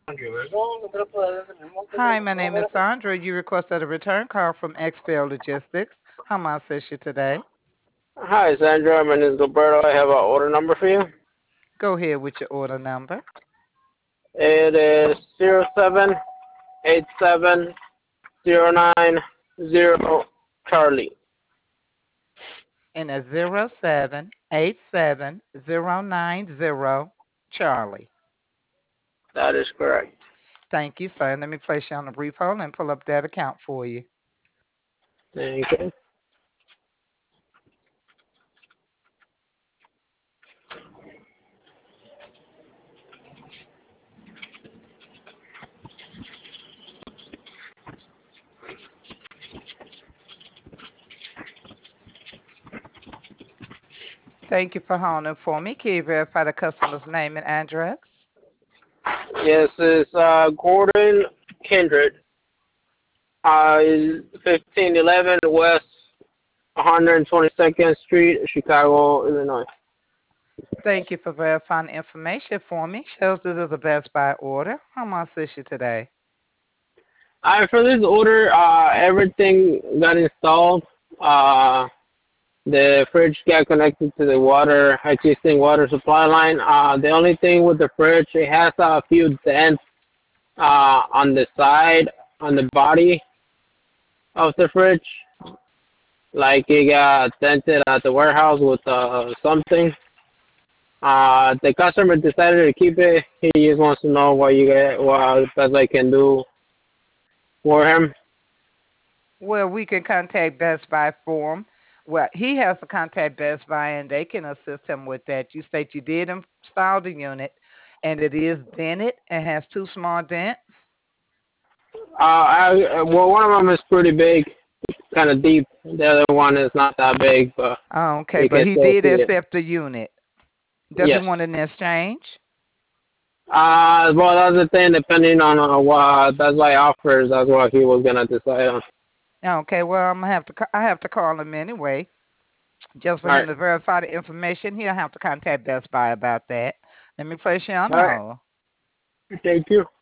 Hi, my name is Sandra. You requested a return call from XPL Logistics. How may I assist you today? Hi, Sandra. My name is Gilberto. I have an order number for you. Go ahead with your order number. It is 078709 Charlie. And it's 078709 Charlie. That is correct. Thank you, sir. Let me place you on a brief hold and pull up that account for you. Thank you. Thank you for holding for me. Can you verify the customer's name and address? Yes, it's Gordon Kindred. 1511 West 122nd Street, Chicago, Illinois. Thank you for verifying the information for me. Shows this is a Best Buy order. How may I assist you today? For this order, everything got installed. Uh, The fridge got connected to the water existing water supply line. The only thing with the fridge, it has a few dents on the side, on the body of the fridge. Like it got dented at the warehouse with something. The customer decided to keep it. He just wants to know what best I can do for him. Well, we can contact Best Buy for him. Well, he has to contact Best Buy and they can assist him with that. You state you did install the unit and it is dented and has two small dents. Well, one of them is pretty big, kind of deep. The other one is not that big, but Oh, okay, you but can he still did see it. accept the unit. Does he want Yes. an exchange? Well, that's the thing. Depending on what Best Buy offers, that's what he was gonna decide on. Okay, well, I have to call him anyway, just for All him right. to verify the information. He'll have to contact Best Buy about that. Let me place you on All right. hold. Thank you.